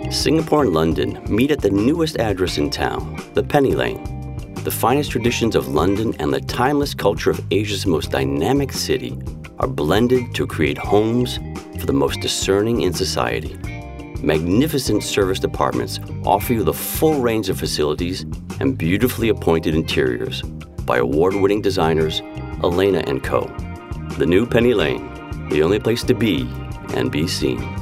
Singapore and London meet at the newest address in town, the Penny Lane. The finest traditions of London and the timeless culture of Asia's most dynamic city are blended to create homes for the most discerning in society. Magnificent serviced apartments offer you the full range of facilities and beautifully appointed interiors by award-winning designers Elena & Co. The new Penny Lane, the only place to be and be seen.